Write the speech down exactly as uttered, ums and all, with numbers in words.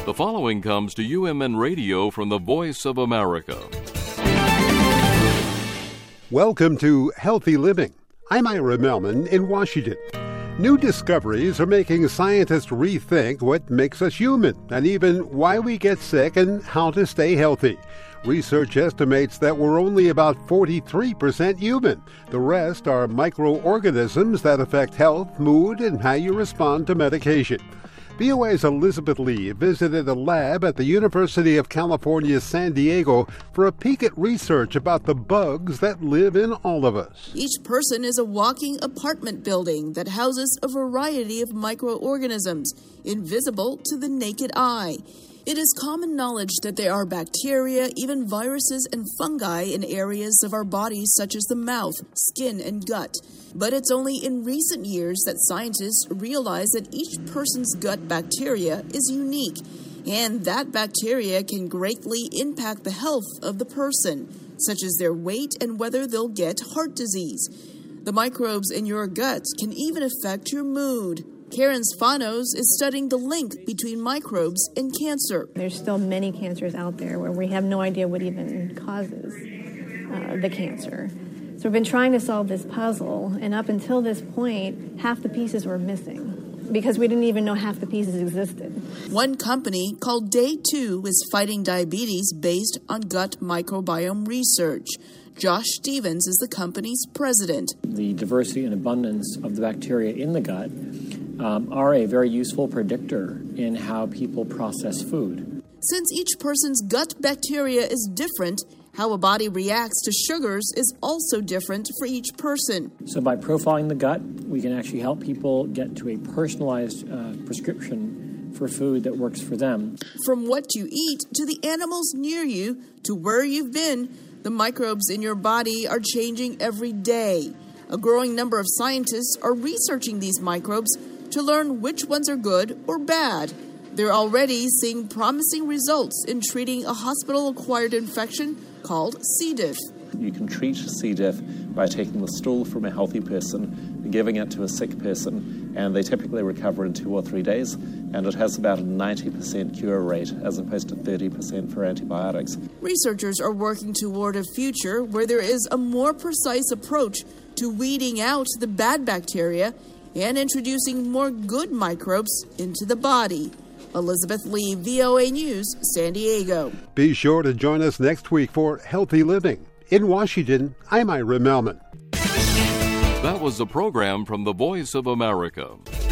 The following comes to U M N Radio from the Voice of America. Welcome to Healthy Living. I'm Ira Melman in Washington. New discoveries are making scientists rethink what makes us human and even why we get sick and how to stay healthy. Research estimates that we're only about forty-three percent human. The rest are microorganisms that affect health, mood, and how you respond to medication. V O A's Elizabeth Lee visited a lab at the University of California, San Diego for a peek at research about the bugs that live in all of us. Each person is a walking apartment building that houses a variety of microorganisms, invisible to the naked eye. It is common knowledge that there are bacteria, even viruses and fungi in areas of our bodies such as the mouth, skin, and gut. But it's only in recent years that scientists realize that each person's gut bacteria is unique, and that bacteria can greatly impact the health of the person, such as their weight and whether they'll get heart disease. The microbes in your gut can even affect your mood. Karen Spanos is studying the link between microbes and cancer. There's still many cancers out there where we have no idea what even causes uh, the cancer. So we've been trying to solve this puzzle, and up until this point, half the pieces were missing because we didn't even know half the pieces existed. One company called Day two is fighting diabetes based on gut microbiome research. Josh Stevens is the company's president. The diversity and abundance of the bacteria in the gut um, are a very useful predictor in how people process food. Since each person's gut bacteria is different, how a body reacts to sugars is also different for each person. So by profiling the gut, we can actually help people get to a personalized uh, prescription for food that works for them. From what you eat to the animals near you to where you've been, the microbes in your body are changing every day. A growing number of scientists are researching these microbes to learn which ones are good or bad. They're already seeing promising results in treating a hospital-acquired infection called C. diff. You can treat C. diff by taking the stool from a healthy person and giving it to a sick person, and they typically recover in two or three days, and it has about a ninety percent cure rate as opposed to thirty percent for antibiotics. Researchers are working toward a future where there is a more precise approach to weeding out the bad bacteria and introducing more good microbes into the body. Elizabeth Lee, V O A News, San Diego. Be sure to join us next week for Healthy Living. In Washington, I'm Ira Melman. That was a program from the Voice of America.